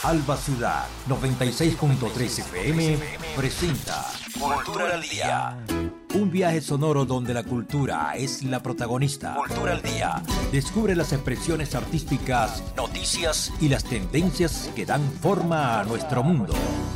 Alba Ciudad 96.3 FM presenta Cultura al Día. Un viaje sonoro donde la cultura es la protagonista. Cultura al Día. Descubre las expresiones artísticas, noticias y las tendencias que dan forma a nuestro mundo.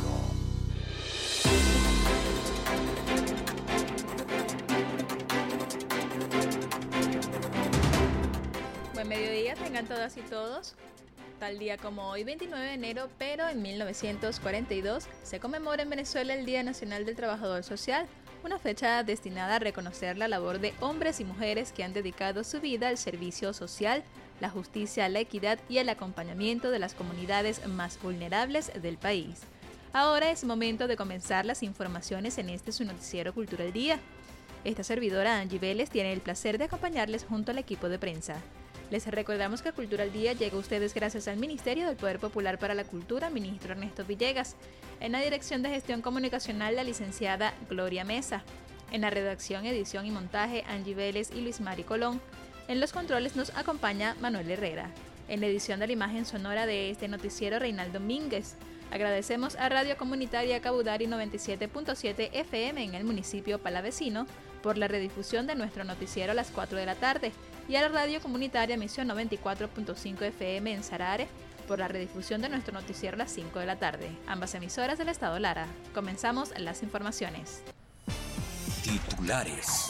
Buen mediodía, tengan todas y todos. Tal día como hoy, 29 de enero, pero en 1942, se conmemora en Venezuela el Día Nacional del Trabajador Social, una fecha destinada a reconocer la labor de hombres y mujeres que han dedicado su vida al servicio social, la justicia, la equidad y el acompañamiento de las comunidades más vulnerables del país. Ahora es momento de comenzar las informaciones en este su noticiero Cultura al Día. Esta servidora, Angie Vélez, tiene el placer de acompañarles junto al equipo de prensa. Les recordamos que Cultura al Día llega a ustedes gracias al Ministerio del Poder Popular para la Cultura, ministro Ernesto Villegas. En la Dirección de Gestión Comunicacional, la licenciada Gloria Mesa. En la redacción, edición y montaje, Angie Vélez y Luis Mari Colón. En los controles nos acompaña Manuel Herrera. En la edición de la imagen sonora de este noticiero, Reinaldo Mínguez. Agradecemos a Radio Comunitaria Cabudari 97.7 FM en el municipio palavecino por la redifusión de nuestro noticiero a las 4 de la tarde y a la Radio Comunitaria Misión 94.5 FM en Sarare por la redifusión de nuestro noticiero a las 5 de la tarde, ambas emisoras del Estado Lara. Comenzamos las informaciones. Titulares.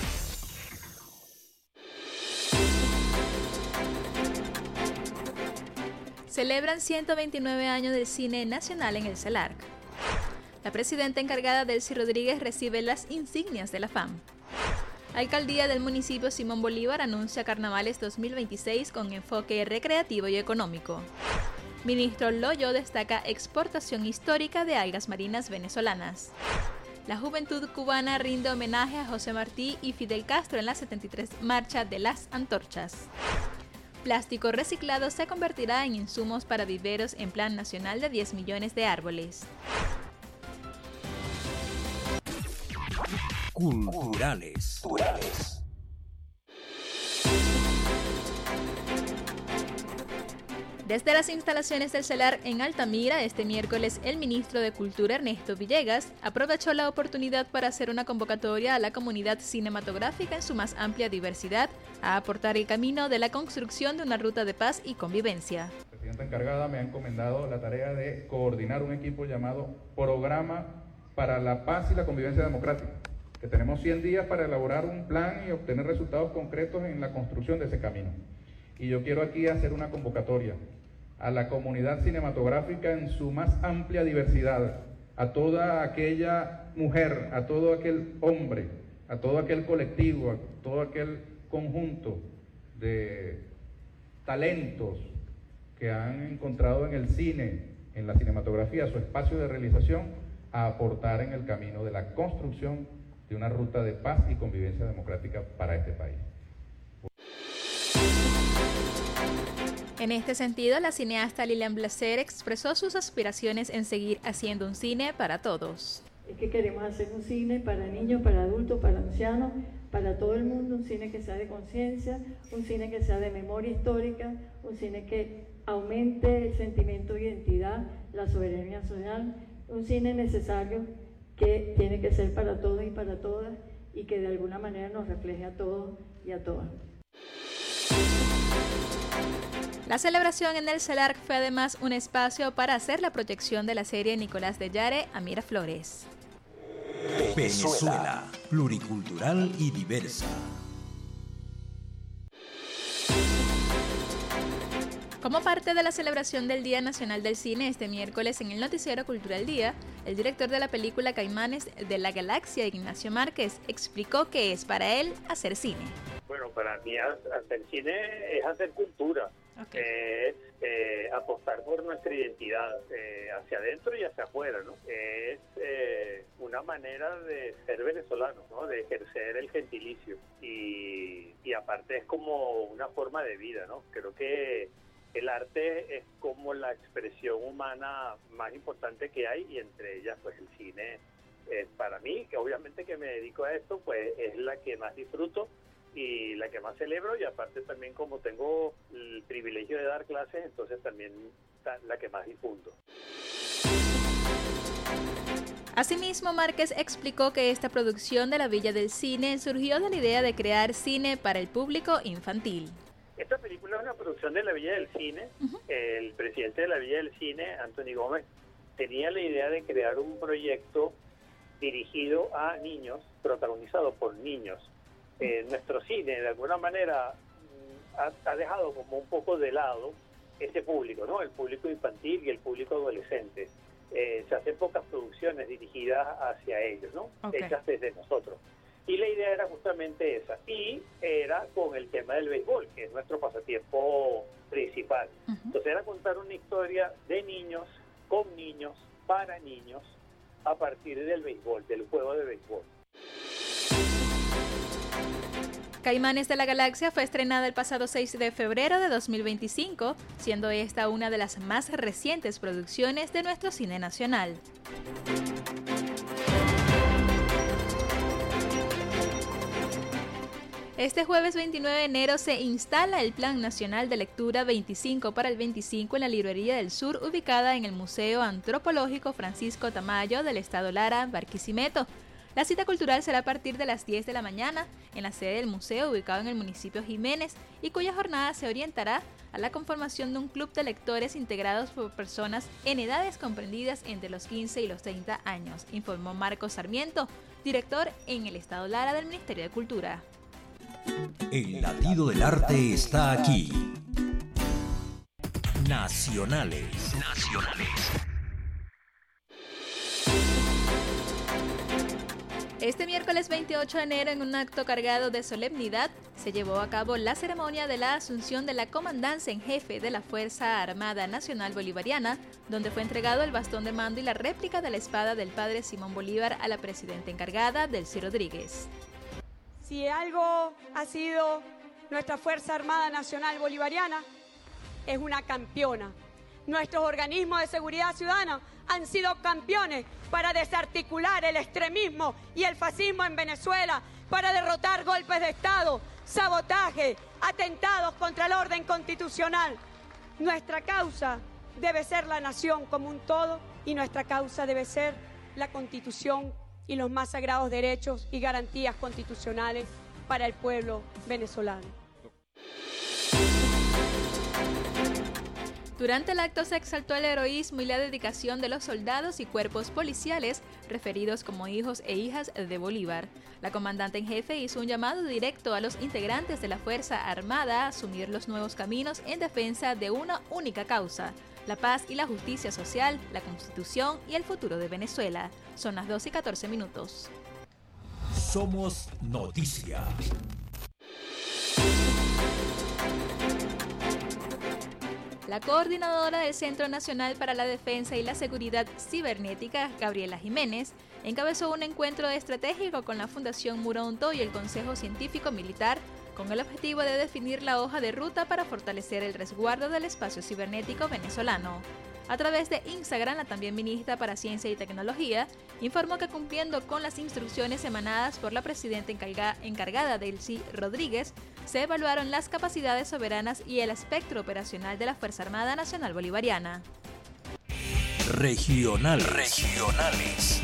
Celebran 129 años del cine nacional en el CELARC. La presidenta encargada Delcy Rodríguez recibe las insignias de la FAM. Alcaldía del municipio Simón Bolívar anuncia Carnavales 2026 con enfoque recreativo y económico. Ministro Loyo destaca exportación histórica de algas marinas venezolanas. La juventud cubana rinde homenaje a José Martí y Fidel Castro en la 73 Marcha de las Antorchas. Plástico reciclado se convertirá en insumos para viveros en Plan Nacional de 10 millones de árboles. Culturales. Desde las instalaciones del CELAR en Altamira, este miércoles el ministro de Cultura Ernesto Villegas aprovechó la oportunidad para hacer una convocatoria a la comunidad cinematográfica en su más amplia diversidad a aportar el camino de la construcción de una ruta de paz y convivencia. La presidenta encargada me ha encomendado la tarea de coordinar un equipo llamado Programa para la Paz y la Convivencia Democrática, que tenemos 100 días para elaborar un plan y obtener resultados concretos en la construcción de ese camino. Y yo quiero aquí hacer una convocatoria a la comunidad cinematográfica en su más amplia diversidad, a toda aquella mujer, a todo aquel hombre, a todo aquel colectivo, a todo aquel conjunto de talentos que han encontrado en el cine, en la cinematografía, su espacio de realización, a aportar en el camino de la construcción de una ruta de paz y convivencia democrática para este país. En este sentido, la cineasta Lilian Blaser expresó sus aspiraciones en seguir haciendo un cine para todos. Es que queremos hacer un cine para niños, para adultos, para ancianos, para todo el mundo, un cine que sea de conciencia, un cine que sea de memoria histórica, un cine que aumente el sentimiento de identidad, la soberanía nacional, un cine necesario que tiene que ser para todos y para todas y que de alguna manera nos refleje a todos y a todas. La celebración en el CELARC fue además un espacio para hacer la proyección de la serie Nicolás de Yare a Miraflores. Venezuela, pluricultural y diversa. Como parte de la celebración del Día Nacional del Cine este miércoles en el noticiero Cultural Día, el director de la película Caimanes de la Galaxia, Ignacio Márquez, explicó que es para él hacer cine. Bueno, para mí hacer cine es hacer cultura, es apostar por nuestra identidad hacia adentro y hacia afuera, ¿no? Es una manera de ser venezolano, ¿no? De ejercer el gentilicio y aparte es como una forma de vida, ¿no? Creo que el arte es como la expresión humana más importante que hay y entre ellas pues el cine para mí, que obviamente que me dedico a esto, pues es la que más disfruto y la que más celebro, y aparte también como tengo el privilegio de dar clases, entonces también la que más difundo. Asimismo, Márquez explicó que esta producción de la Villa del Cine surgió de la idea de crear cine para el público infantil. Esta película es una producción de la Villa del Cine. El presidente de la Villa del Cine, Anthony Gómez, tenía la idea de crear un proyecto dirigido a niños, protagonizado por niños. Nuestro cine, de alguna manera, ha dejado como un poco de lado ese público, ¿no? El público infantil y el público adolescente. Se hacen pocas producciones dirigidas hacia ellos, ¿no? Okay. Hechas desde nosotros. Y la idea era justamente esa. Y era con el tema del béisbol, que es nuestro pasatiempo principal. Entonces era contar una historia de niños, con niños, para niños, a partir del béisbol, del juego de béisbol. Caimanes de la Galaxia fue estrenada el pasado 6 de febrero de 2025, siendo esta una de las más recientes producciones de nuestro cine nacional. Este jueves 29 de enero se instala el Plan Nacional de Lectura 25 para el 25 en la Librería del Sur, ubicada en el Museo Antropológico Francisco Tamayo del Estado Lara, Barquisimeto. La cita cultural será a partir de las 10 de la mañana en la sede del museo ubicado en el municipio Jiménez y cuya jornada se orientará a la conformación de un club de lectores integrados por personas en edades comprendidas entre los 15 y los 30 años, informó Marcos Sarmiento, director en el Estado Lara del Ministerio de Cultura. El latido del arte está aquí. Nacionales. Este miércoles 28 de enero, en un acto cargado de solemnidad, se llevó a cabo la ceremonia de la asunción de la comandancia en jefe de la Fuerza Armada Nacional Bolivariana, donde fue entregado el bastón de mando y la réplica de la espada del padre Simón Bolívar a la presidenta encargada, Delcy Rodríguez. Si algo ha sido nuestra Fuerza Armada Nacional Bolivariana, es una campeona. Nuestros organismos de seguridad ciudadana han sido campeones para desarticular el extremismo y el fascismo en Venezuela, para derrotar golpes de Estado, sabotaje, atentados contra el orden constitucional. Nuestra causa debe ser la nación como un todo y nuestra causa debe ser la Constitución y los más sagrados derechos y garantías constitucionales para el pueblo venezolano. Durante el acto se exaltó el heroísmo y la dedicación de los soldados y cuerpos policiales, referidos como hijos e hijas de Bolívar. La comandante en jefe hizo un llamado directo a los integrantes de la Fuerza Armada a asumir los nuevos caminos en defensa de una única causa: la paz y la justicia social, la Constitución y el futuro de Venezuela. Son las 2:14. Somos Noticias. La coordinadora del Centro Nacional para la Defensa y la Seguridad Cibernética, Gabriela Jiménez, encabezó un encuentro estratégico con la Fundación Muronto y el Consejo Científico Militar con el objetivo de definir la hoja de ruta para fortalecer el resguardo del espacio cibernético venezolano. A través de Instagram, la también ministra para Ciencia y Tecnología informó que, cumpliendo con las instrucciones emanadas por la presidenta encargada Delcy Rodríguez, se evaluaron las capacidades soberanas y el espectro operacional de la Fuerza Armada Nacional Bolivariana. Regionales.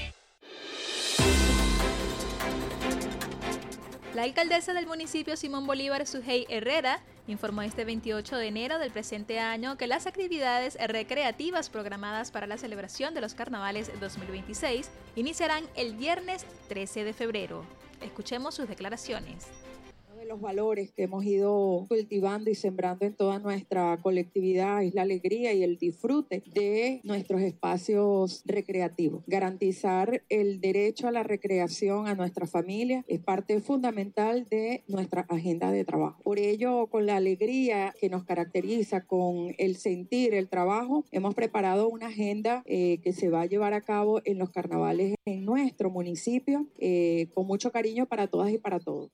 La alcaldesa del municipio Simón Bolívar, Sujei Herrera, informó este 28 de enero del presente año que las actividades recreativas programadas para la celebración de los carnavales 2026 iniciarán el viernes 13 de febrero. Escuchemos sus declaraciones. Los valores que hemos ido cultivando y sembrando en toda nuestra colectividad es la alegría y el disfrute de nuestros espacios recreativos. Garantizar el derecho a la recreación a nuestra familia es parte fundamental de nuestra agenda de trabajo. Por ello, con la alegría que nos caracteriza, con el sentir, el trabajo, hemos preparado una agenda que se va a llevar a cabo en los carnavales en nuestro municipio, con mucho cariño para todas y para todos.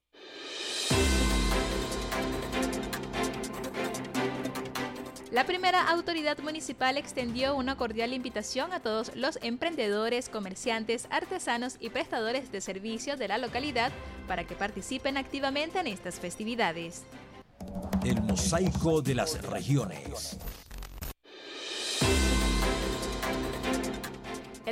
La primera autoridad municipal extendió una cordial invitación a todos los emprendedores, comerciantes, artesanos y prestadores de servicios de la localidad para que participen activamente en estas festividades. El mosaico de las regiones.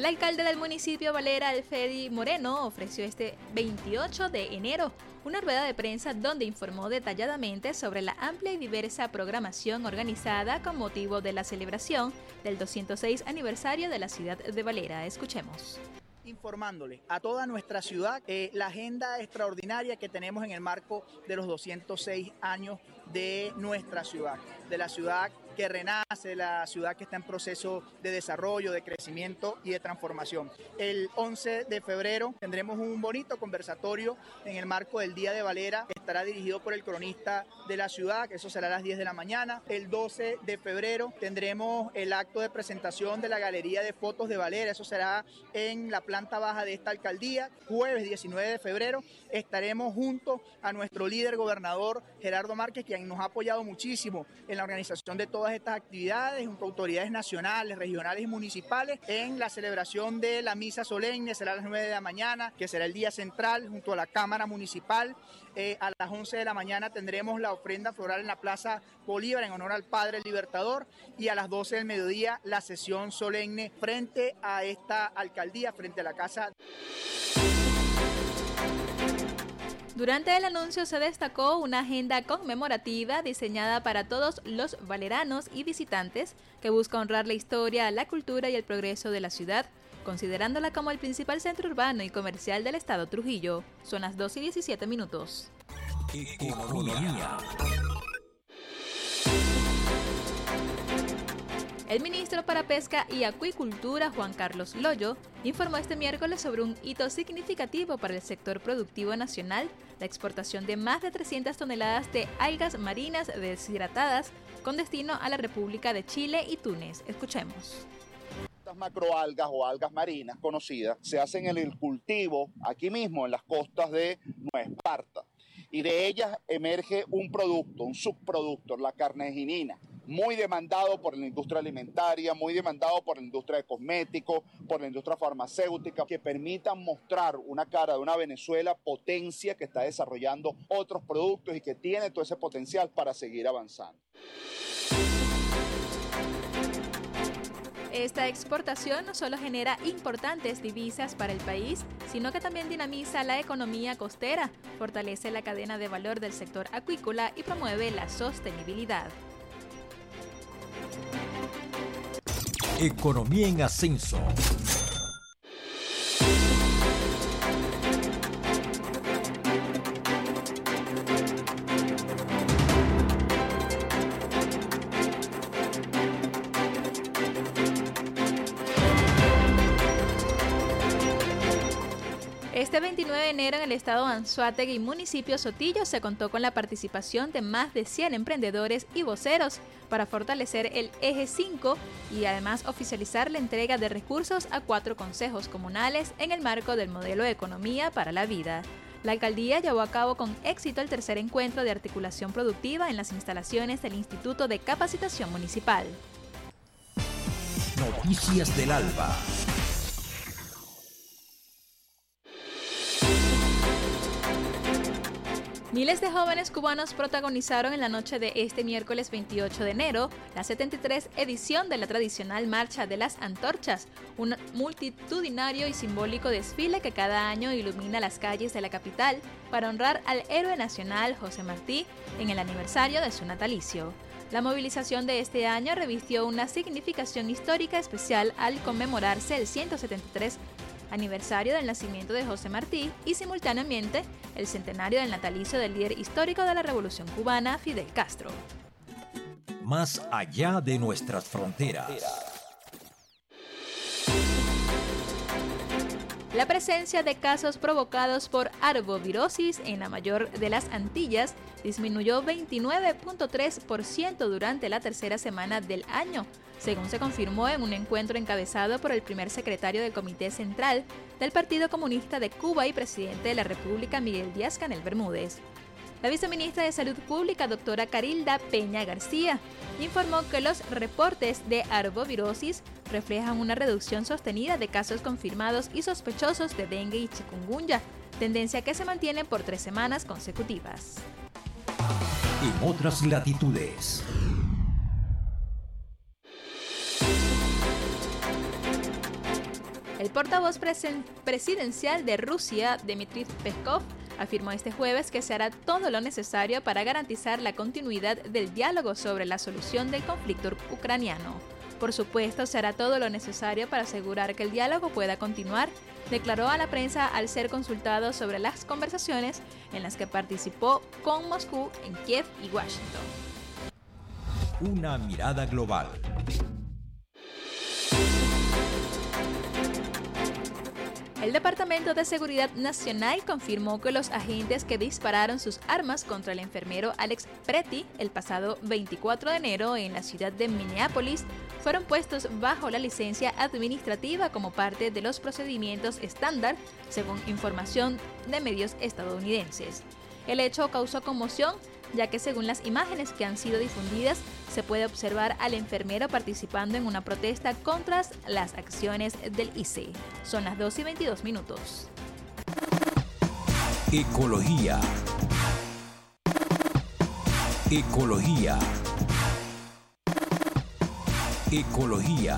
El alcalde del municipio Valera, Alfredi Moreno, ofreció este 28 de enero una rueda de prensa donde informó detalladamente sobre la amplia y diversa programación organizada con motivo de la celebración del 206 aniversario de la ciudad de Valera. Escuchemos. Informándole a toda nuestra ciudad la agenda extraordinaria que tenemos en el marco de los 206 años de nuestra ciudad, de la ciudad que renace, la ciudad que está en proceso de desarrollo, de crecimiento y de transformación. El 11 de febrero tendremos un bonito conversatorio en el marco del Día de Valera, que estará dirigido por el cronista de la ciudad, que eso será a las 10 de la mañana. El 12 de febrero tendremos el acto de presentación de la Galería de Fotos de Valera, eso será en la planta baja de esta alcaldía. Jueves 19 de febrero estaremos junto a nuestro líder gobernador Gerardo Márquez, quien nos ha apoyado muchísimo en la organización de todas estas actividades, junto a autoridades nacionales, regionales y municipales, en la celebración de la misa solemne, será a las 9 de la mañana, que será el día central, junto a la Cámara Municipal. A las 11 de la mañana tendremos la ofrenda floral en la Plaza Bolívar en honor al Padre Libertador, y a las 12 del mediodía la sesión solemne frente a esta alcaldía, frente a la Casa. Durante el anuncio se destacó una agenda conmemorativa diseñada para todos los valeranos y visitantes que busca honrar la historia, la cultura y el progreso de la ciudad, considerándola como el principal centro urbano y comercial del estado Trujillo. Son las 2:17. Economía. El ministro para Pesca y Acuicultura, Juan Carlos Loyo, informó este miércoles sobre un hito significativo para el sector productivo nacional, la exportación de más de 300 toneladas de algas marinas deshidratadas con destino a la República de Chile y Túnez. Escuchemos. Estas macroalgas o algas marinas conocidas se hacen en el cultivo aquí mismo en las costas de Nueva Esparta, y de ellas emerge un producto, un subproducto, la carneginina, muy demandado por la industria alimentaria, muy demandado por la industria de cosméticos, por la industria farmacéutica, que permitan mostrar una cara de una Venezuela potencia que está desarrollando otros productos y que tiene todo ese potencial para seguir avanzando. Esta exportación no solo genera importantes divisas para el país, sino que también dinamiza la economía costera, fortalece la cadena de valor del sector acuícola y promueve la sostenibilidad. Economía en ascenso. Este 29 de enero en el estado Anzoátegui y municipio Sotillo se contó con la participación de más de 100 emprendedores y voceros para fortalecer el Eje 5 y además oficializar la entrega de recursos a 4 consejos comunales en el marco del modelo de economía para la vida. La alcaldía llevó a cabo con éxito el tercer encuentro de articulación productiva en las instalaciones del Instituto de Capacitación Municipal. Noticias del Alba. Miles de jóvenes cubanos protagonizaron en la noche de este miércoles 28 de enero la 73 edición de la tradicional Marcha de las Antorchas, un multitudinario y simbólico desfile que cada año ilumina las calles de la capital para honrar al héroe nacional José Martí en el aniversario de su natalicio. La movilización de este año revistió una significación histórica especial al conmemorarse el 173 aniversario del nacimiento de José Martí y simultáneamente el centenario del natalicio del líder histórico de la Revolución Cubana, Fidel Castro. Más allá de nuestras fronteras. La presencia de casos provocados por arbovirosis en la mayor de las Antillas disminuyó 29.3% durante la tercera semana del año, según se confirmó en un encuentro encabezado por el primer secretario del Comité Central del Partido Comunista de Cuba y presidente de la República, Miguel Díaz-Canel Bermúdez. La viceministra de Salud Pública, doctora Carilda Peña García, informó que los reportes de arbovirosis reflejan una reducción sostenida de casos confirmados y sospechosos de dengue y chikungunya, tendencia que se mantiene por 3 semanas consecutivas. En otras latitudes. El portavoz presidencial de Rusia, Dmitry Peskov, afirmó este jueves que se hará todo lo necesario para garantizar la continuidad del diálogo sobre la solución del conflicto ucraniano. Por supuesto, se hará todo lo necesario para asegurar que el diálogo pueda continuar, declaró a la prensa al ser consultado sobre las conversaciones en las que participó con Moscú en Kiev y Washington. Una mirada global. El Departamento de Seguridad Nacional confirmó que los agentes que dispararon sus armas contra el enfermero Alex Preti el pasado 24 de enero en la ciudad de Minneapolis fueron puestos bajo la licencia administrativa como parte de los procedimientos estándar, según información de medios estadounidenses. El hecho causó conmoción, ya que según las imágenes que han sido difundidas, se puede observar al enfermero participando en una protesta contra las acciones del ICE. Son las 2:22. Ecología. Ecología. Ecología.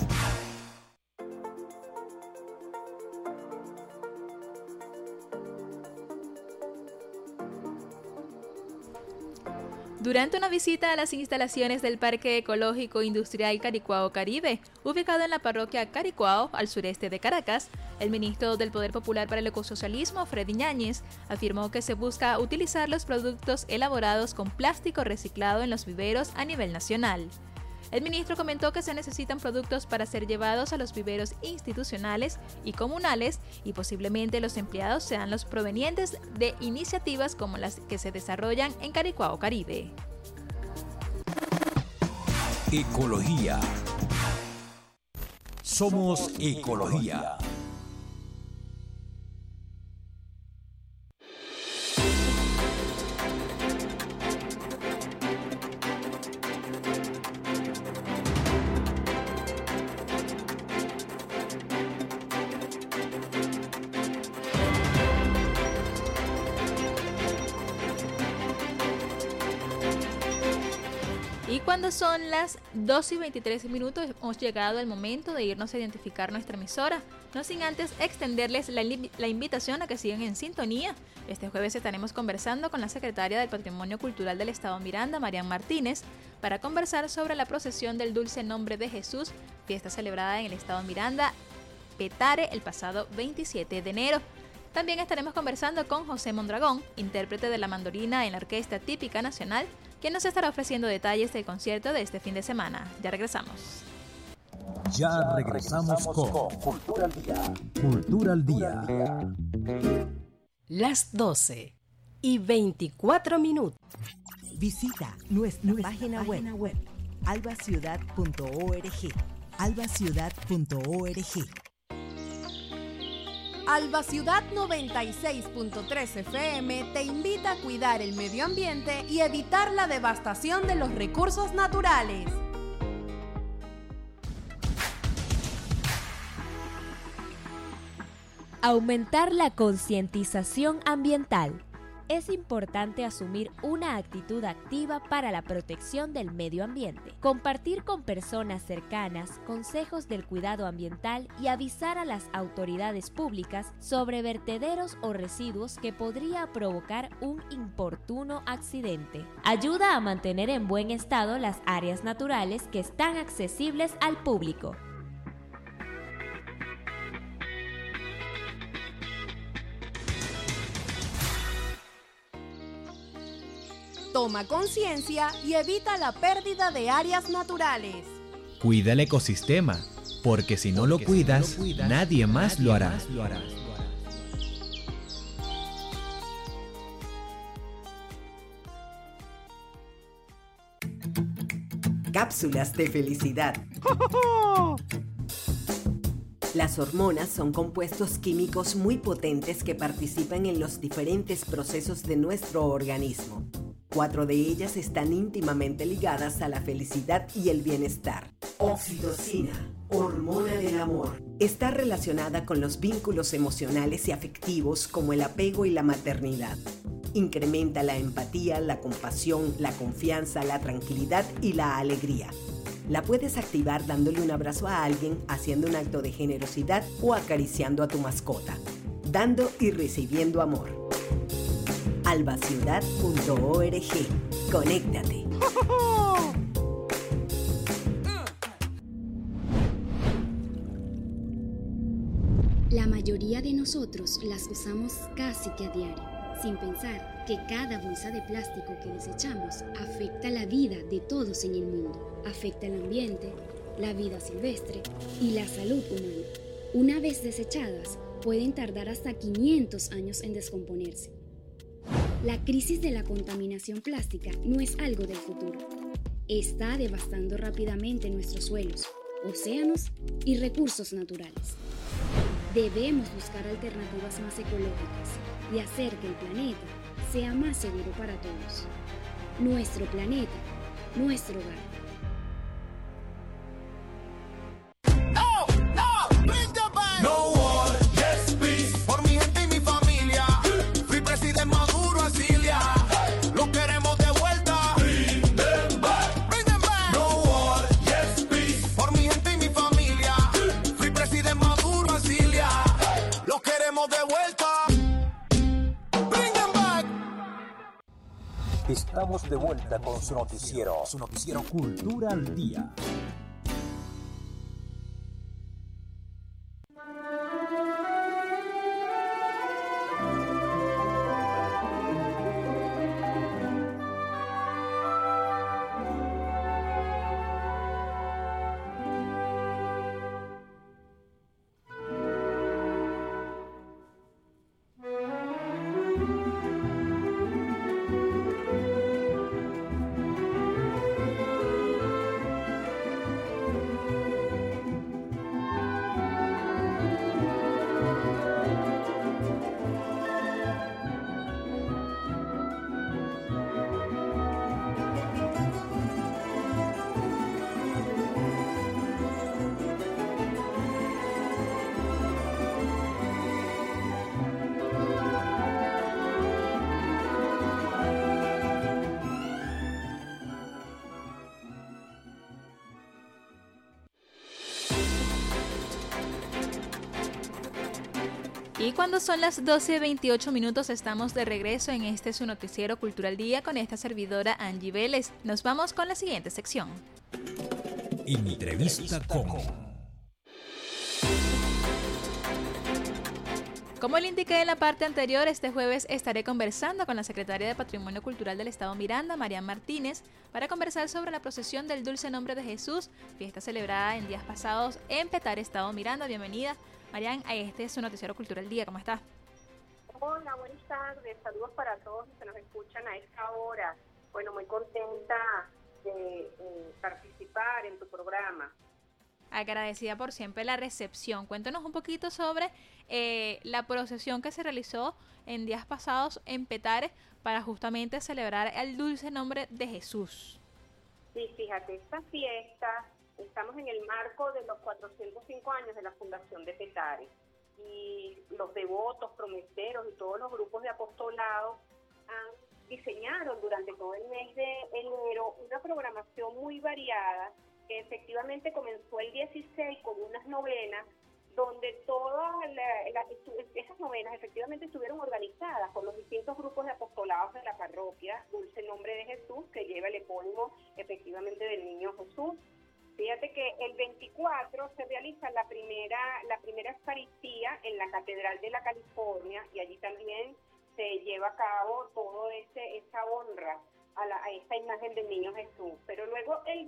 Durante una visita a las instalaciones del Parque Ecológico Industrial Caricuao Caribe, ubicado en la parroquia Caricuao, al sureste de Caracas, el ministro del Poder Popular para el Ecosocialismo, Freddy Ñáñez, afirmó que se busca utilizar los productos elaborados con plástico reciclado en los viveros a nivel nacional. El ministro comentó que se necesitan productos para ser llevados a los viveros institucionales y comunales y posiblemente los empleados sean los provenientes de iniciativas como las que se desarrollan en Caricuao Caribe. Ecología. Somos Ecología. Y cuando son las 2:23, hemos llegado al momento de irnos a identificar nuestra emisora, no sin antes extenderles la invitación a que sigan en sintonía. Este jueves estaremos conversando con la secretaria del Patrimonio Cultural del Estado Miranda, Marian Martínez, para conversar sobre la procesión del Dulce Nombre de Jesús, fiesta celebrada en el Estado Miranda, Petare, el pasado 27 de enero. También estaremos conversando con José Mondragón, intérprete de la mandolina en la Orquesta Típica Nacional, quien nos estará ofreciendo detalles del concierto de este fin de semana. Ya regresamos. Ya regresamos con Cultura al Día. Cultura al Día. Las 12:24. Visita nuestra página web albaciudad.org. albaciudad.org. Alba Ciudad 96.3 FM te invita a cuidar el medio ambiente y evitar la devastación de los recursos naturales. Aumentar la concientización ambiental. Es importante asumir una actitud activa para la protección del medio ambiente, compartir con personas cercanas consejos del cuidado ambiental y avisar a las autoridades públicas sobre vertederos o residuos que podría provocar un importuno accidente. Ayuda a mantener en buen estado las áreas naturales que están accesibles al público. Toma conciencia y evita la pérdida de áreas naturales. Cuida el ecosistema, porque si no lo cuidas, nadie más lo hará. Cápsulas de felicidad. Las hormonas son compuestos químicos muy potentes que participan en los diferentes procesos de nuestro organismo. 4 de ellas están íntimamente ligadas a la felicidad y el bienestar. Oxitocina, hormona del amor. Está relacionada con los vínculos emocionales y afectivos como el apego y la maternidad. Incrementa la empatía, la compasión, la confianza, la tranquilidad y la alegría. La puedes activar dándole un abrazo a alguien, haciendo un acto de generosidad o acariciando a tu mascota. Dando y recibiendo amor. albaciudad.org. Conéctate. La mayoría de nosotros las usamos casi que a diario, sin pensar que cada bolsa de plástico que desechamos afecta la vida de todos en el mundo, afecta el ambiente, la vida silvestre y la salud humana. Una vez desechadas, pueden tardar hasta 500 años en descomponerse. La crisis de la contaminación plástica no es algo del futuro. Está devastando rápidamente nuestros suelos, océanos y recursos naturales. Debemos buscar alternativas más ecológicas y hacer que el planeta sea más seguro para todos. Nuestro planeta, nuestro hogar. No war, yes peace. Por mi gente y mi familia. Free President Maduro, Asilia. Lo queremos de vuelta. Bring them back. Bring them back. No war, yes peace. Por mi gente y mi familia. Free President Maduro, Asilia. Lo queremos de vuelta. Bring them back. Estamos de vuelta con su noticiero Cultura al Día. Y cuando son las 12:28 estamos de regreso en su noticiero Cultural Día con esta servidora Angie Vélez. Nos vamos con la siguiente sección. Entrevista con... Como le indiqué en la parte anterior, este jueves estaré conversando con la secretaria de Patrimonio Cultural del Estado Miranda, Marian Martínez, para conversar sobre la procesión del Dulce Nombre de Jesús, fiesta celebrada en días pasados en Petare, Estado Miranda. Bienvenida, Marian, a su noticiero Cultural Día. ¿Cómo está? Hola, buenas tardes. Saludos para todos los que nos escuchan a esta hora. Bueno, muy contenta de participar en tu programa. Agradecida por siempre la recepción. Cuéntanos un poquito sobre la procesión que se realizó en días pasados en Petare para justamente celebrar el Dulce Nombre de Jesús. Sí, fíjate, esta fiesta, estamos en el marco de los 405 años de la fundación de Petare y los devotos, prometeros y todos los grupos de apostolado diseñaron durante todo el mes de enero una programación muy variada que efectivamente comenzó el 16 con unas novenas donde todas esas novenas efectivamente estuvieron organizadas por los distintos grupos de apostolados de la parroquia Dulce Nombre de Jesús, que lleva el epónimo efectivamente del Niño Jesús. Fíjate que el 24 se realiza la primera Eucaristía en la Catedral de la California y allí también se lleva a cabo todo esa honra a esta imagen del Niño Jesús. Pero luego el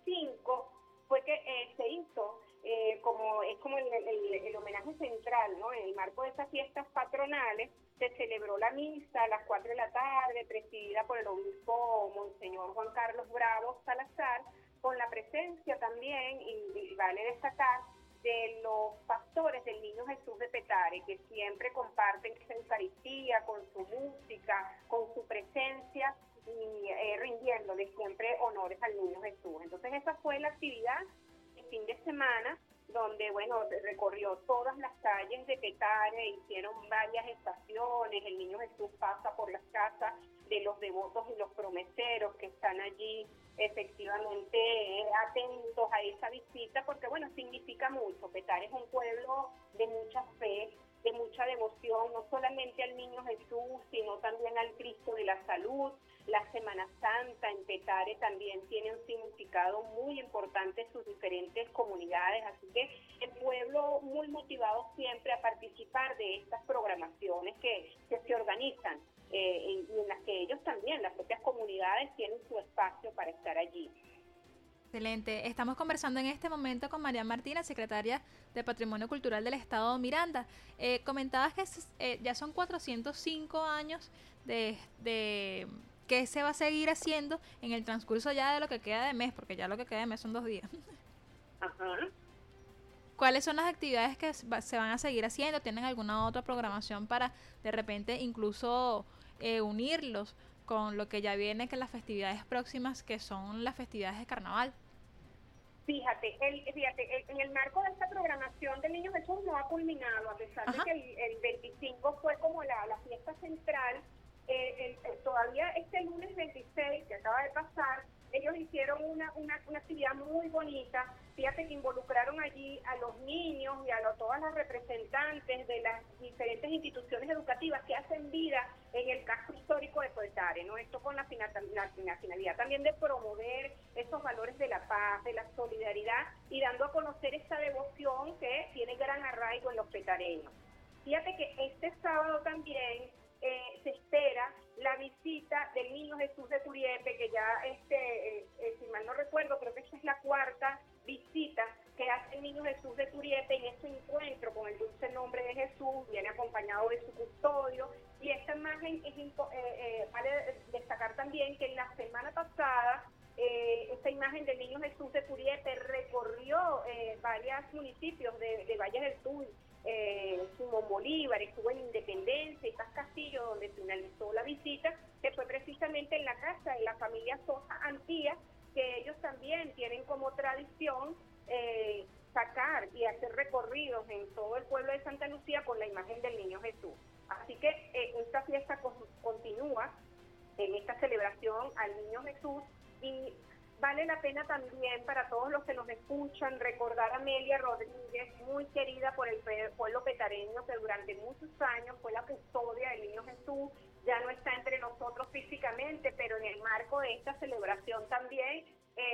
25 fue que se hizo como el homenaje central, ¿no? En el marco de estas fiestas patronales se celebró la misa a las 4 de la tarde, presidida por el obispo Monseñor Juan Carlos Bravo Salazar, con la presencia también, y vale destacar, de los pastores del Niño Jesús de Petare, que siempre comparten esa Eucaristía con su música, con su presencia y rindiéndole siempre honores al Niño Jesús. Entonces esa fue la actividad el fin de semana donde, bueno, recorrió todas las calles de Petare, hicieron varias estaciones, el Niño Jesús pasa por las casas de los devotos y los promesteros que están allí efectivamente atentos a esa visita, porque, bueno, significa mucho. Petare es un pueblo de mucha fe, de mucha devoción, no solamente al Niño Jesús, sino también al Cristo de la Salud. La Semana Santa en Petare también tiene un significado muy importante en sus diferentes comunidades, así que el pueblo muy motivado siempre a participar de estas programaciones que se organizan y en las que ellos también, las propias comunidades, tienen su espacio para estar allí. Excelente. Estamos conversando en este momento con María Martínez, secretaria de Patrimonio Cultural del Estado Miranda. Comentabas que ya son 405 años de que se va a seguir haciendo en el transcurso ya de lo que queda de mes, porque ya lo que queda de mes son 2 días. Ajá. ¿Cuáles son las actividades que se van a seguir haciendo? ¿Tienen alguna otra programación para de repente incluso unirlos con lo que ya viene, que las festividades próximas, que son las festividades de carnaval? Fíjate, en el marco de esta programación del Niño Jesús no ha culminado, a pesar de que el 25 fue como la fiesta central. Todavía este lunes 26 que acaba de pasar, ellos hicieron una actividad muy bonita. Fíjate que involucraron allí a los niños y a todas las representantes de las diferentes instituciones educativas que hacen vida en el casco histórico de Petare, ¿no? Esto con la finalidad también de promover esos valores de la paz, de la solidaridad y dando a conocer esta devoción que tiene gran arraigo en los petareños. Fíjate que este sábado también se espera la visita del Niño Jesús de Turiepe, que ya, si mal no recuerdo, creo que esta es la 4ª visita que hace el Niño Jesús de Turiepe en este encuentro con el dulce nombre de Jesús, viene acompañado de su custodio, y esta imagen vale destacar también que en la semana pasada esta imagen del Niño Jesús de Turiepe recorrió varios municipios de Valles del Tuy, Simón Bolívar, estuvo en Independencia y Paz Castillo, donde finalizó la visita, que fue precisamente en la casa de la familia Sosa Antía, que ellos también tienen como tradición sacar y hacer recorridos en todo el pueblo de Santa Lucía con la imagen del Niño Jesús. Así que esta fiesta continúa en esta celebración al Niño Jesús, y vale la pena también para todos los que nos escuchan recordar a Amelia Rodríguez, muy querida por el pueblo petareño, que durante muchos años fue la custodia del Niño Jesús. Ya no está entre nosotros físicamente, pero en el marco de esta celebración también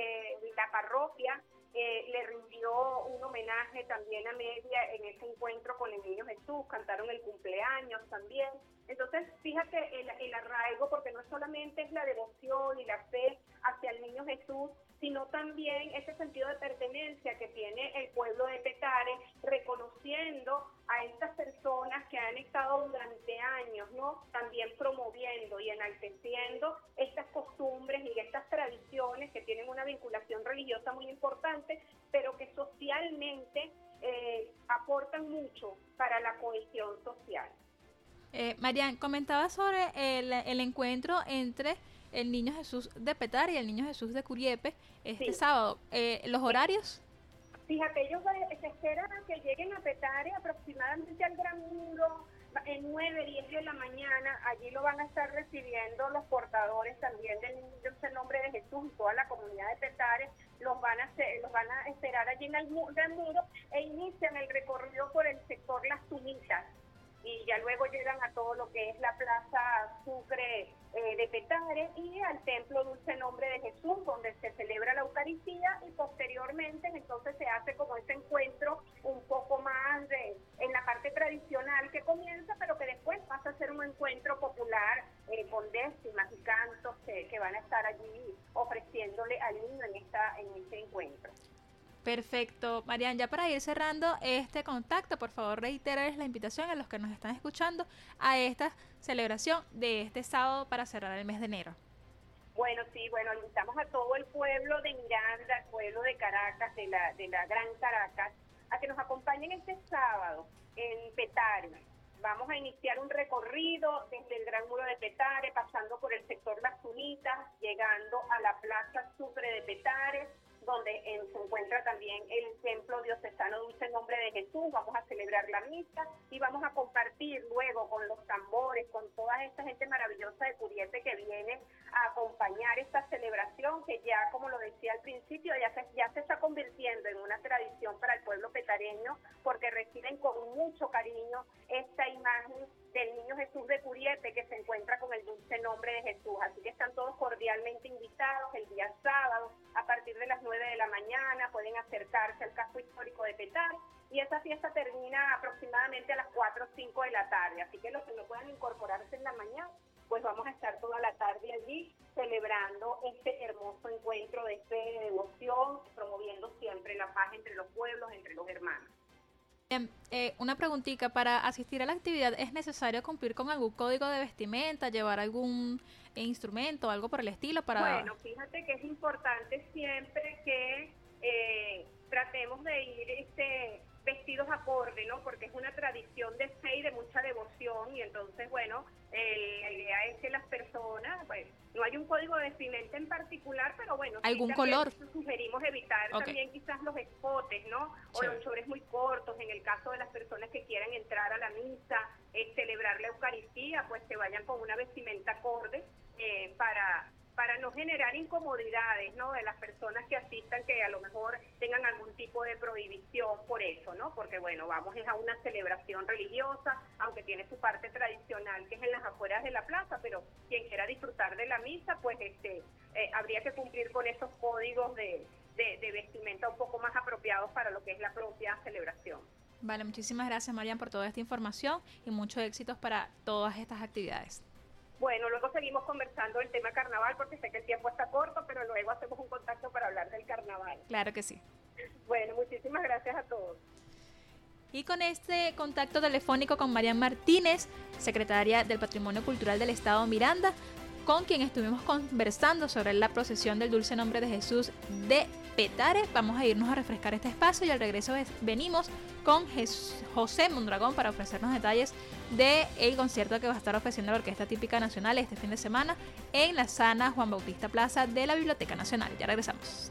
la parroquia le rindió un homenaje también a Amelia en ese encuentro con el Niño Jesús, cantaron el cumpleaños también. Entonces, fíjate el arraigo, porque no solamente es la devoción y la fe hacia el Niño Jesús, sino también ese sentido de pertenencia que tiene el pueblo de Petare, reconociendo a estas personas que han estado durante años, ¿no?, también promoviendo y enalteciendo estas costumbres y estas tradiciones que tienen una vinculación religiosa muy importante, pero que socialmente aportan mucho para la cohesión social. Marian, comentaba sobre el encuentro entre el Niño Jesús de Petare y el Niño Jesús de Curiepe este sábado. ¿Los horarios? Fíjate, ellos se esperan a que lleguen a Petare aproximadamente al Gran Muro en 9, 10 de la mañana. Allí lo van a estar recibiendo los portadores también del nombre de Jesús y toda la comunidad de Petare. Los van a esperar allí en el Gran Muro e inician el recorrido por el sector Las Tumitas. Y ya luego llegan a todo lo que es la Plaza Sucre de Petare y al Templo Dulce Nombre de Jesús, donde se celebra la Eucaristía, y posteriormente entonces se hace como ese encuentro un poco más en la parte tradicional que comienza, pero que después pasa a ser un encuentro popular con décimas y cantos que van a estar allí ofreciéndole al niño en este encuentro. Perfecto. Marian, ya para ir cerrando este contacto, por favor reiterarles la invitación a los que nos están escuchando a esta celebración de este sábado para cerrar el mes de enero. Bueno, invitamos a todo el pueblo de Miranda, al pueblo de Caracas, de la Gran Caracas, a que nos acompañen este sábado en Petare. Vamos a iniciar un recorrido desde el Gran Muro de Petare, pasando por el sector Las Tunitas, llegando a la Plaza Sucre de Petare, donde se encuentra también el Templo Diocesano Dulce Nombre de Jesús. Vamos a celebrar la misa y vamos a compartir luego con los tambores, con toda esta gente maravillosa de Curiete que viene a acompañar esta celebración que ya, como lo decía al principio, ya se está convirtiendo en una tradición para el pueblo petareño, porque reciben con mucho cariño esta imagen del Niño Jesús de Curiete que se encuentra con el Dulce Nombre de Jesús. Así que están todos cordialmente invitados el día sábado a partir de las 9 de la mañana. Pueden acercarse al casco histórico de Petare y esa fiesta termina aproximadamente a las 4 o 5 de la tarde. Así que los que no puedan incorporarse en la mañana, pues vamos a estar toda la tarde allí celebrando este hermoso encuentro de fe, de devoción, promoviendo siempre la paz entre los pueblos, entre los hermanos. Una preguntita, para asistir a la actividad, ¿es necesario cumplir con algún código de vestimenta, llevar algún instrumento, algo por el estilo? Bueno, fíjate que es importante siempre que tratemos de ir vestidos acorde, ¿no? Porque es una tradición de fe y de mucha devoción, y entonces, bueno, la idea es que las personas, bueno, no hay un código de vestimenta en particular, pero bueno, ¿algún color? Sugerimos evitar también quizás los escotes, ¿no? O los chores muy cortos, en el caso de las personas que quieran entrar a la misa, celebrar la Eucaristía, pues que vayan con una vestimenta acorde para no generar incomodidades, ¿no? De las personas que asistan, que a lo mejor tengan algún tipo de prohibición por eso, ¿no? Porque, bueno, vamos a una celebración religiosa, aunque tiene su parte tradicional, que es en las afueras de la plaza, pero quien quiera disfrutar de la misa, pues habría que cumplir con esos códigos de vestimenta un poco más apropiados para lo que es la propia celebración. Vale, muchísimas gracias, Marian, por toda esta información y muchos éxitos para todas estas actividades. Bueno, luego seguimos conversando del tema carnaval, porque sé que el tiempo está corto, pero luego hacemos un contacto para hablar del carnaval. Claro que sí. Bueno, muchísimas gracias a todos. Y con este contacto telefónico con Marian Martínez, secretaria del Patrimonio Cultural del Estado Miranda, con quien estuvimos conversando sobre la procesión del Dulce Nombre de Jesús de Petare. Vamos a irnos a refrescar este espacio y al regreso venimos con José Mondragón para ofrecernos detalles del concierto que va a estar ofreciendo la Orquesta Típica Nacional este fin de semana en la Sana Juan Bautista Plaza de la Biblioteca Nacional. Ya regresamos.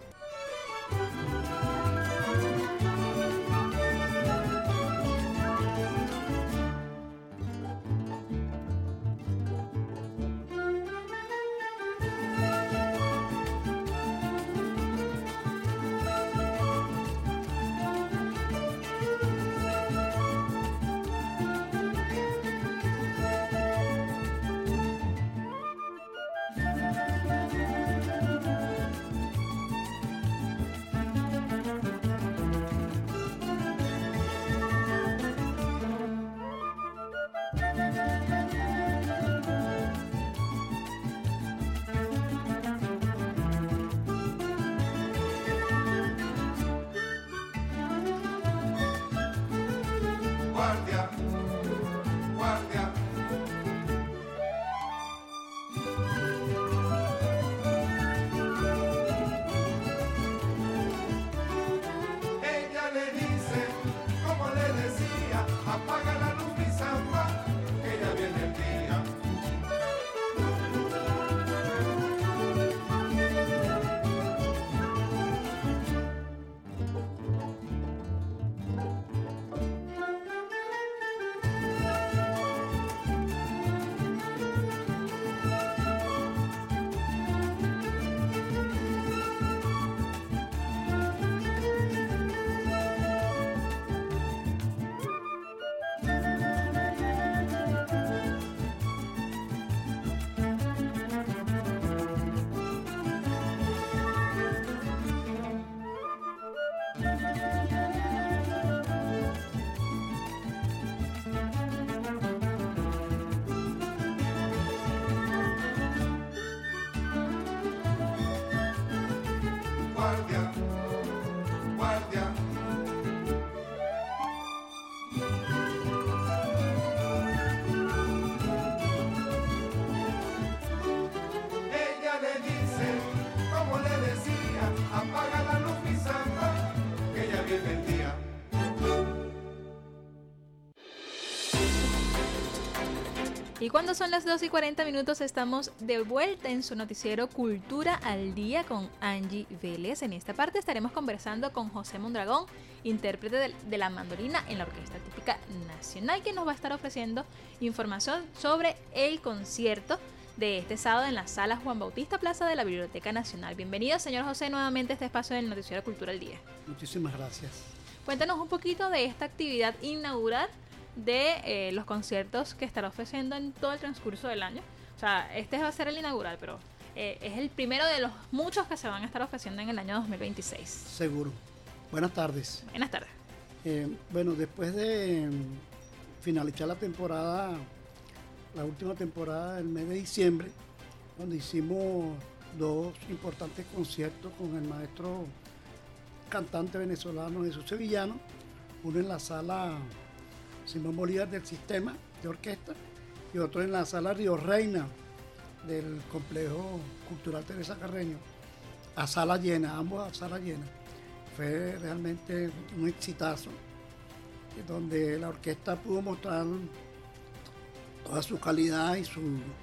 Y cuando son las 2:40 estamos de vuelta en su noticiero Cultura al Día con Angie Vélez. En esta parte estaremos conversando con José Mondragón, intérprete de la mandolina en la Orquesta Típica Nacional, que nos va a estar ofreciendo información sobre el concierto de este sábado en la Sala Juan Bautista Plaza de la Biblioteca Nacional. Bienvenido, señor José, nuevamente a este espacio del noticiero Cultura al Día. Muchísimas gracias. Cuéntanos un poquito de esta actividad inaugural de los conciertos que estará ofreciendo en todo el transcurso del año. O sea, este va a ser el inaugural, pero es el primero de los muchos que se van a estar ofreciendo en el año 2026. Seguro. Buenas tardes. Buenas tardes. Bueno, después de finalizar la última temporada del mes de diciembre, donde hicimos 2 importantes conciertos con el maestro cantante venezolano Jesús Sevillano, uno en la sala Simón Bolívar del Sistema de Orquesta y otro en la sala Río Reina del Complejo Cultural Teresa Carreño, a sala llena, ambos a sala llena. Fue realmente un exitazo, donde la orquesta pudo mostrar toda su calidad y su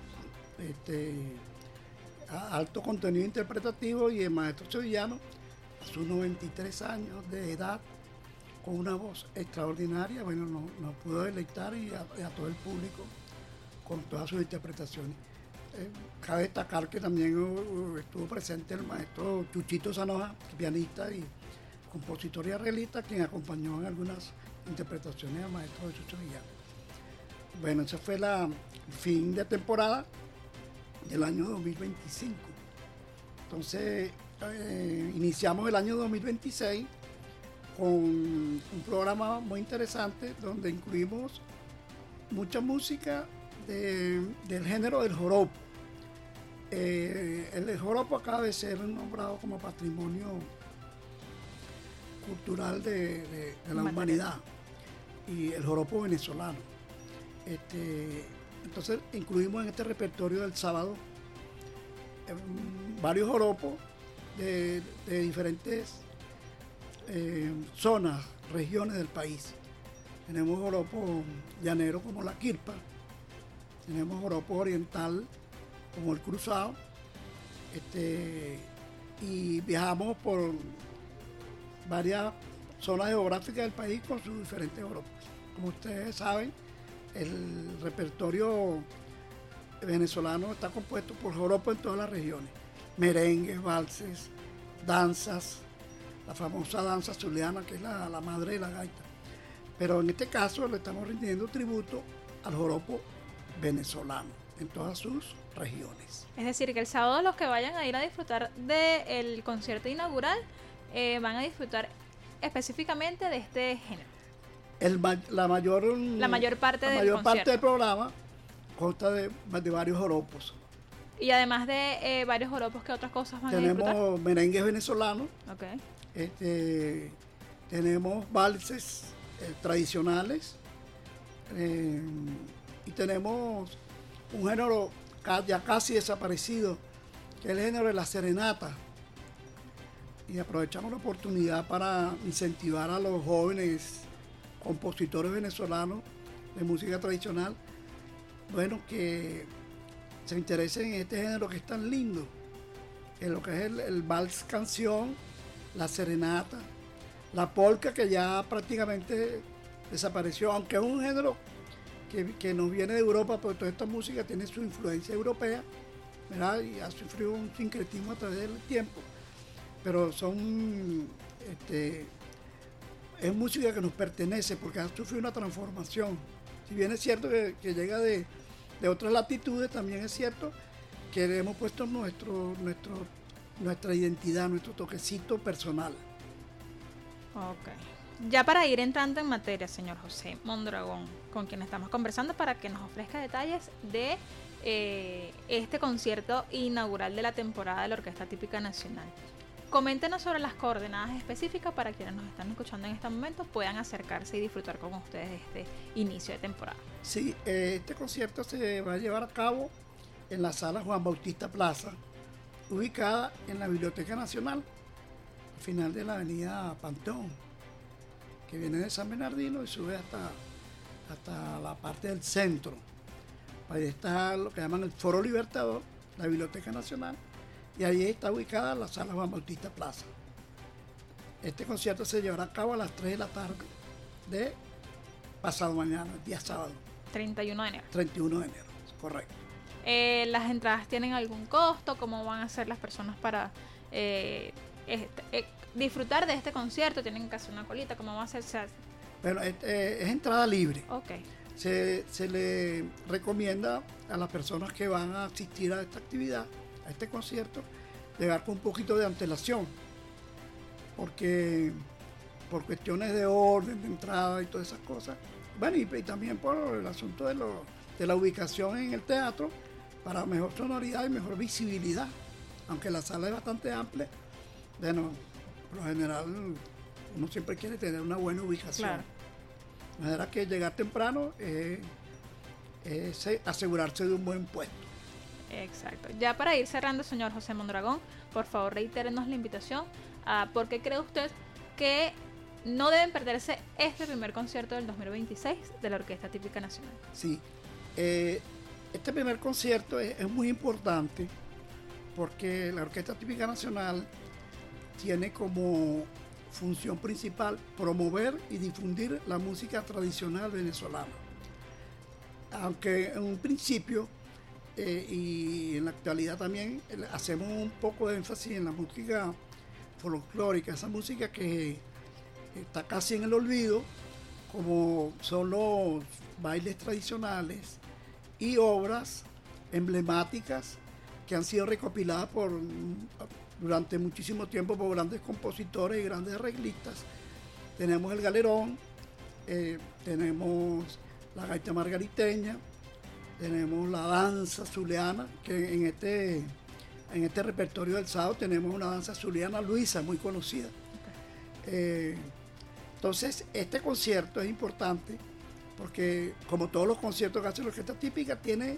alto contenido interpretativo, y el maestro sevillano, a sus 93 años de edad, con una voz extraordinaria, bueno, nos pudo deleitar y a todo el público con todas sus interpretaciones. Cabe destacar que también estuvo presente el maestro Chuchito Sanoja, pianista y compositor y arreglista, quien acompañó en algunas interpretaciones al maestro Jesús Sevillano. Bueno, ese fue el fin de temporada del año 2025. Entonces, iniciamos el año 2026 con un programa muy interesante donde incluimos mucha música del género del joropo. El joropo acaba de ser nombrado como patrimonio cultural de la humanidad, y el joropo venezolano. Entonces incluimos en este repertorio del sábado varios joropos de diferentes zonas, regiones del país. Tenemos joropo llanero como la quirpa, tenemos joropo oriental como el cruzado, y viajamos por varias zonas geográficas del país con sus diferentes joropos. Como ustedes saben, el repertorio venezolano está compuesto por joropos en todas las regiones: merengues, valses, danzas, la famosa danza zuliana, que es la madre de la gaita. Pero en este caso le estamos rindiendo tributo al joropo venezolano en todas sus regiones. Es decir, que el sábado los que vayan a ir a disfrutar del concierto inaugural van a disfrutar específicamente de este género. La mayor parte del programa consta de varios joropos. Y además de varios joropos, ¿qué otras cosas van a disfrutar? Tenemos merengues venezolanos. Okay. Tenemos valses tradicionales, y tenemos un género ya casi desaparecido, que es el género de la serenata. Y aprovechamos la oportunidad para incentivar a los jóvenes compositores venezolanos de música tradicional, bueno, que se interesen en este género que es tan lindo, en lo que es el vals canción, la serenata, la polka, que ya prácticamente desapareció, aunque es un género que nos viene de Europa, porque toda esta música tiene su influencia europea, ¿verdad? Y ha sufrido un sincretismo a través del tiempo, pero es música que nos pertenece porque ha sufrido una transformación. Si bien es cierto que llega de otras latitudes, también es cierto que le hemos puesto nuestra identidad, nuestro toquecito personal. Ok. Ya para ir entrando en materia, señor José Mondragón, con quien estamos conversando, para que nos ofrezca detalles de este concierto inaugural de la temporada de la Orquesta Típica Nacional. Coméntenos sobre las coordenadas específicas para quienes nos están escuchando en este momento puedan acercarse y disfrutar con ustedes de este inicio de temporada. Sí, este concierto se va a llevar a cabo en la Sala Juan Bautista Plaza, ubicada en la Biblioteca Nacional, al final de la avenida Panteón, que viene de San Bernardino y sube hasta la parte del centro. Ahí está lo que llaman el Foro Libertador, la Biblioteca Nacional, y ahí está ubicada la Sala Juan Bautista Plaza. Este concierto se llevará a cabo a las 3 de la tarde de pasado mañana, día sábado. 31 de enero. 31 de enero, correcto. ¿Las entradas tienen algún costo? ¿Cómo van a hacer las personas para disfrutar de este concierto? ¿Tienen que hacer una colita? ¿Cómo va a hacerse? Bueno, es entrada libre. Ok. Se le recomienda a las personas que van a asistir a esta actividad, a este concierto, llegar con un poquito de antelación, porque por cuestiones de orden, de entrada y todas esas cosas, bueno, y también por el asunto de la ubicación en el teatro, para mejor sonoridad y mejor visibilidad, aunque la sala es bastante amplia, bueno, por lo general uno siempre quiere tener una buena ubicación. Claro. De manera que llegar temprano es asegurarse de un buen puesto. Exacto. Ya para ir cerrando, señor José Mondragón, por favor reitérenos la invitación. ¿Por qué cree usted que no deben perderse este primer concierto del 2026 de la Orquesta Típica Nacional? Sí, este primer concierto es muy importante porque la Orquesta Típica Nacional tiene como función principal promover y difundir la música tradicional venezolana. Aunque en un principio y en la actualidad también hacemos un poco de énfasis en la música folclórica, esa música que está casi en el olvido, como son los bailes tradicionales y obras emblemáticas que han sido recopiladas durante muchísimo tiempo por grandes compositores y grandes arreglistas. Tenemos el galerón, tenemos la gaita margariteña, tenemos la danza zuliana, que en este repertorio del sábado tenemos una danza zuliana Luisa, muy conocida. Entonces, este concierto es importante porque, como todos los conciertos que hace la Orquesta Típica,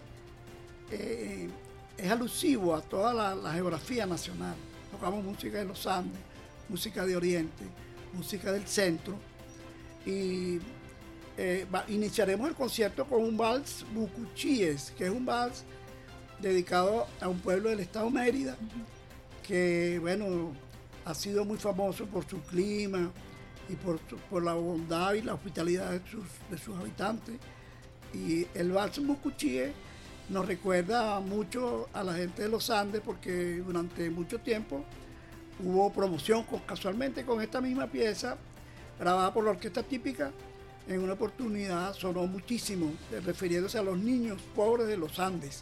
es alusivo a toda la geografía nacional. Tocamos música de los Andes, música de Oriente, música del centro, y iniciaremos el concierto con un vals Bucuchíes, que es un vals dedicado a un pueblo del estado Mérida, que bueno, ha sido muy famoso por su clima y por la bondad y la hospitalidad de sus habitantes. Y el vals Bucuchíes nos recuerda mucho a la gente de los Andes, porque durante mucho tiempo hubo promoción casualmente con esta misma pieza grabada por la Orquesta Típica. En una oportunidad sonó muchísimo, refiriéndose a los niños pobres de los Andes.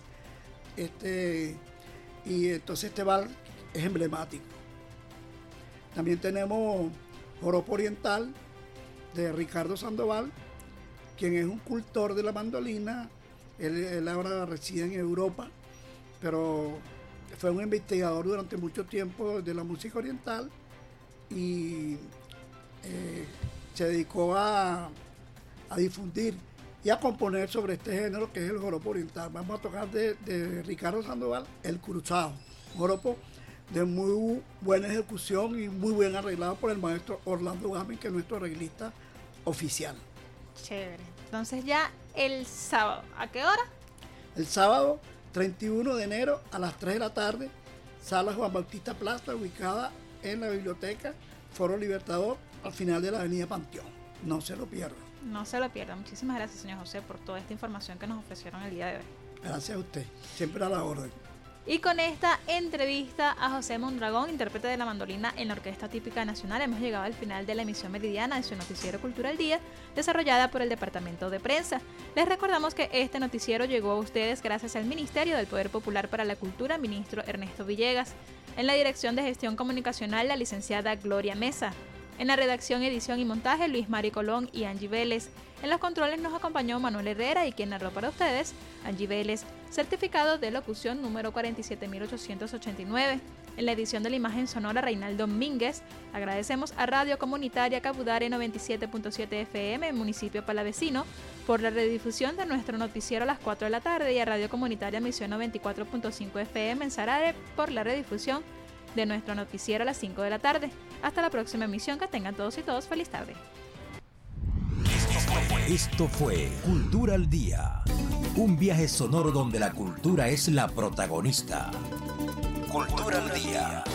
Y entonces este vals es emblemático. También tenemos Joropo Oriental de Ricardo Sandoval, quien es un cultor de la mandolina. Él ahora reside en Europa, pero fue un investigador durante mucho tiempo de la música oriental y se dedicó a difundir y a componer sobre este género que es el joropo oriental. Vamos a tocar de Ricardo Sandoval, El Cruzado, un joropo de muy buena ejecución y muy bien arreglado por el maestro Orlando Gámez, que es nuestro arreglista oficial. Chévere. Entonces ya el sábado, ¿a qué hora? El sábado 31 de enero a las 3 de la tarde, Sala Juan Bautista Plaza, ubicada en la biblioteca Foro Libertador, al final de la avenida Panteón. No se lo pierdan. No se lo pierdan. Muchísimas gracias, señor José, por toda esta información que nos ofrecieron el día de hoy. Gracias a usted, siempre a la orden. Y con esta entrevista a José Mondragón, intérprete de la mandolina en la Orquesta Típica Nacional, hemos llegado al final de la emisión meridiana de su noticiero Cultura al Día, desarrollada por el Departamento de Prensa. Les recordamos que este noticiero llegó a ustedes gracias al Ministerio del Poder Popular para la Cultura, ministro Ernesto Villegas. En la dirección de gestión comunicacional, la licenciada Gloria Mesa. En la redacción, edición y montaje, Luis Mari Colón y Angie Vélez. En los controles nos acompañó Manuel Herrera y quien narró para ustedes, Angie Vélez, certificado de locución número 47889. En la edición de la imagen sonora, Reinaldo Domínguez. Agradecemos a Radio Comunitaria Cabudare 97.7 FM, municipio palavecino, por la redifusión de nuestro noticiero a las 4 de la tarde y a Radio Comunitaria Misión 94.5 FM en Sarare por la redifusión de nuestro noticiero a las 5 de la tarde. Hasta la próxima emisión, que tengan todos y todos feliz tarde. Esto fue Cultura al Día. Un viaje sonoro donde la cultura es la protagonista. Cultura al Día.